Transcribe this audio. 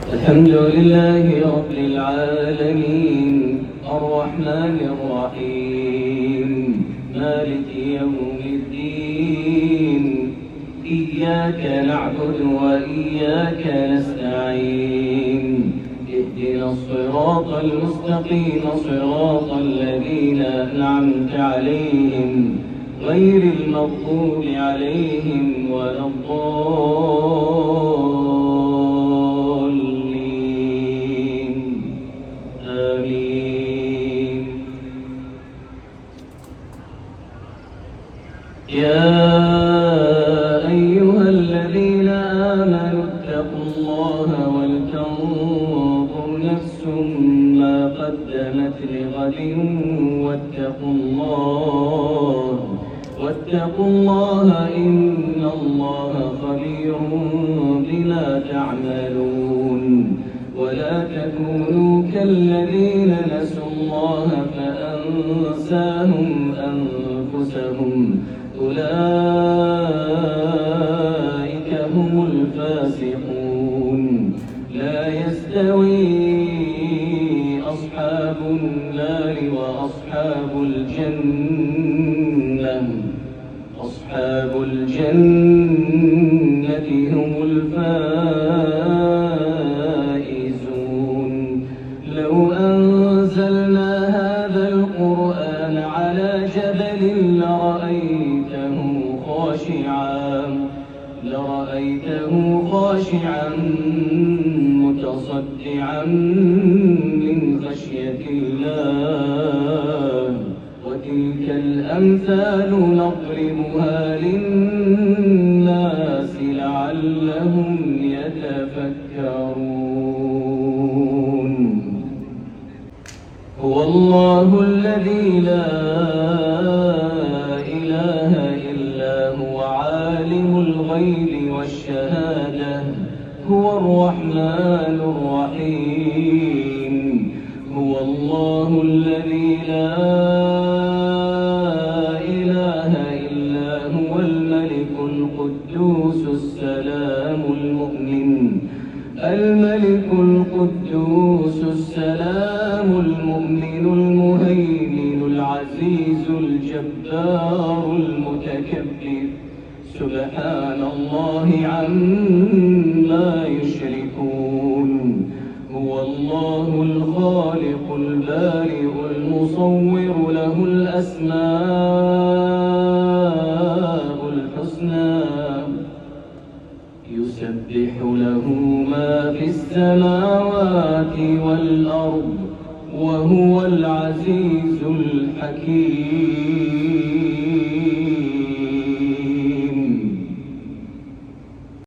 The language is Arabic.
الحمد لله رب العالمين الرحمن الرحيم مالك يوم الدين إياك نعبد وإياك نستعين اهدنا الصراط المستقيم صراط الذين أنعمت عليهم غير المغضوب عليهم ولا الضالين آمين. يا أيها الذين آمنوا اتقوا الله ولتنظر نفس ما قدمت لغد واتقوا الله إن الله خبير بما تعملون. ولا تكونوا كالذين نسوا الله فأنساهم أنفسهم أولئك هم الفاسقون. لا يستوي أصحاب النار وأصحاب الجنة هم الفائزون. لو أنزلنا هذا القرآن على جبل لرأيته خاشعا متصدعا من خشية الله. وتلك الأمثال نضربها للناس لعلهم يتفكرون. هو الله الذي لا إله إلا هو عالم الغيب والشهادة هو الرحمن الرحيم. هو الله الذي لا إله إلا هو الملك القدوس السلام المؤمن المهيمن العزيز الجبار المتكبر سبحان الله عما يشركون. هو الله الخالق البارئ المصور له الأسماء الحسنى يسبح له ما في السماوات والأرض وهو العزيز الحكيم.